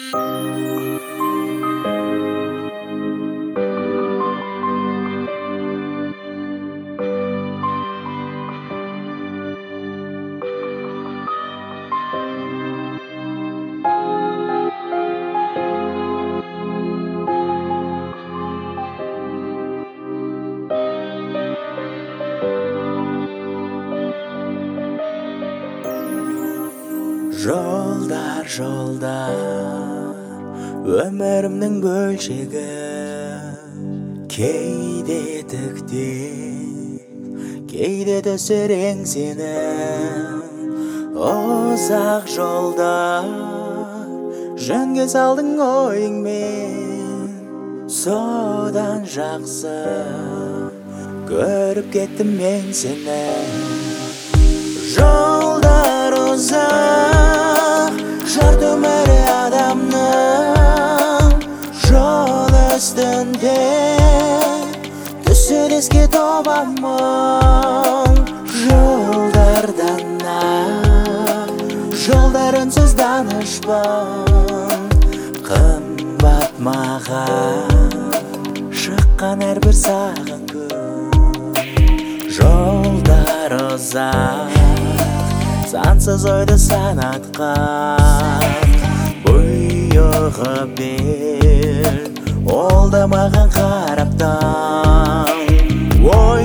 Жолдар, өмірімнің бөлшегі, кейде тіктеп, кейде түсірең сені. Ұзақ жолдар, жөнге салдың ойыңмен, содан жақсы көріп кеттім мен сені. Жолдар ұзақ, жарты өмірі адамның, жол үстінде түсер еске тобамын. Жолдардан жолдар үнсіз данышпан, қымбат маған шыққан әрбір саған күн. Жолдар ұзақ, сансыз ойды санатқан, бұйығы бел, ол да маған қараптан. Ой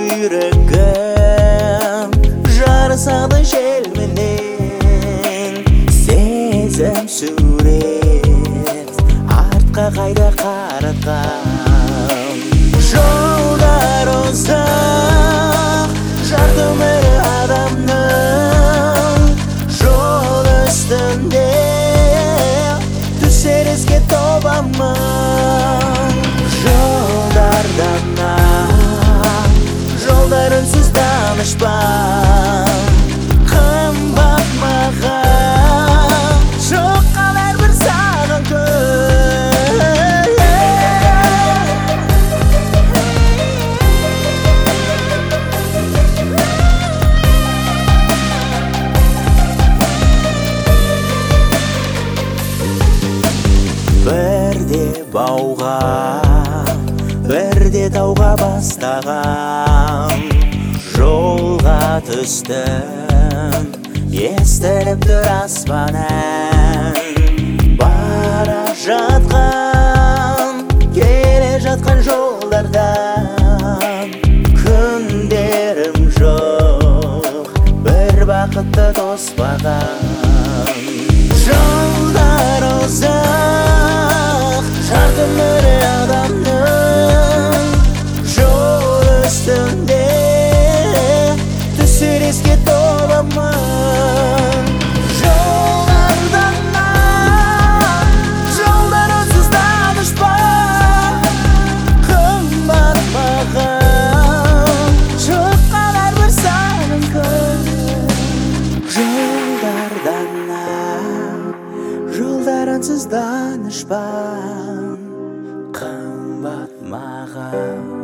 жүрегім жарысады желменен, сезім сурет артқа қайда қаратқан. Жолдар ұзақ, жарты өмірі адамның, жол үстінде түсер еске тобамын. Жолдардан жолдар үнсіз данышпан, қымбат маған шыққан әрбір саған күн. Бірде бауға, бірде тауға бастаған, жолға түстім, естіліп тұр аспан ән. Бара жатқан, келе жатқан жолдардан күндерім жоқ, бір бақытты тоспаған. Жолдар ұзақ, жарты өмірі адамның, жол үстінде түсер еске тобамын. Жолдардан жолдар үнсіз данышпан, қымбат маған шыққан әрбір саған күн. Жолдардан жолдар үнсіз данышпан, қымбат маған